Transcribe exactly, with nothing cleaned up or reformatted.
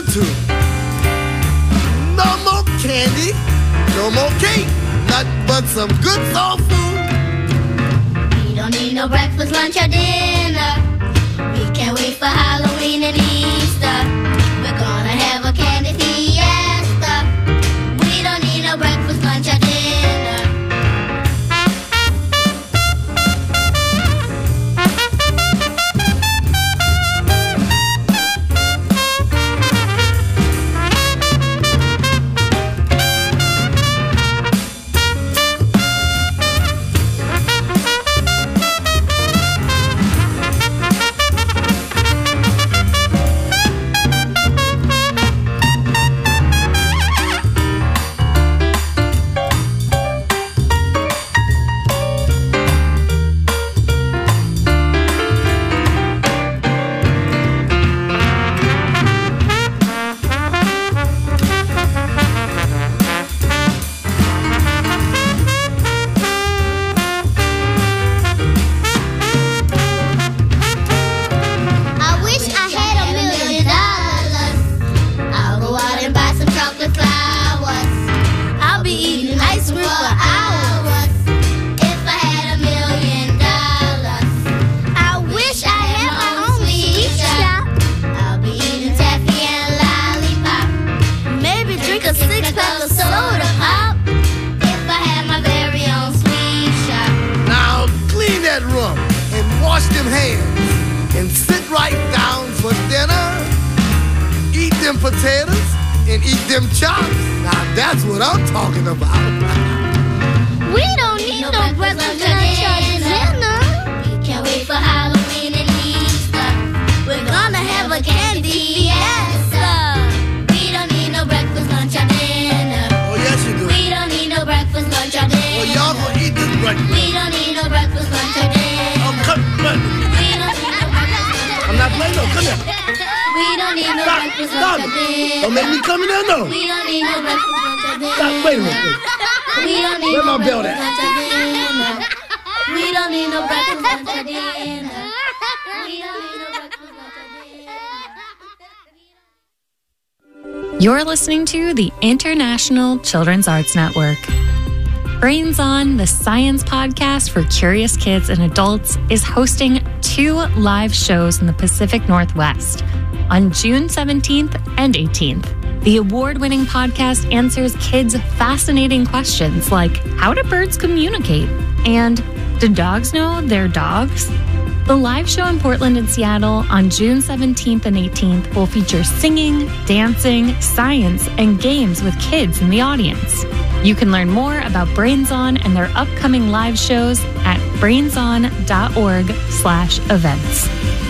too. No more candy, no more cake, nothing but some good soul food. We don't need no breakfast, lunch, or dinner. We can't wait for Halloween and Easter. We're gonna have a candy fiesta. We don't need no breakfast, lunch, or dinner. Potatoes and eat them chops. Now that's what I'm talking about. We don't need no, no breakfast, lunch, or dinner. We can't wait for Halloween and Easter. We're gonna have a candy fiesta. We don't need no breakfast, lunch, or dinner. Oh yes you do. We don't need no breakfast, lunch, or dinner. Well y'all gonna eat this breakfast. We don't need no breakfast, lunch, or dinner. Oh come on. We don't need no breakfast. I'm not playing no. Come here. We don't need no Stop. breakfast, Stop. lunch, or dinner. Don't make me come in there, no. We don't need no breakfast, lunch, or dinner. Stop. Wait a minute. We don't need Where no my belt breakfast, at? lunch, or dinner. We don't need no breakfast, lunch, or dinner. We don't need no breakfast, lunch, or dinner. You're listening to the International Children's Arts Network. Brains On, the science podcast for curious kids and adults, is hosting two live shows in the Pacific Northwest on June seventeenth and eighteenth. The award-winning podcast answers kids' fascinating questions like, how do birds communicate? And do dogs know they're dogs? The live show in Portland and Seattle on June seventeenth and eighteenth will feature singing, dancing, science, and games with kids in the audience. You can learn more about Brains On and their upcoming live shows at brains on dot org slash events.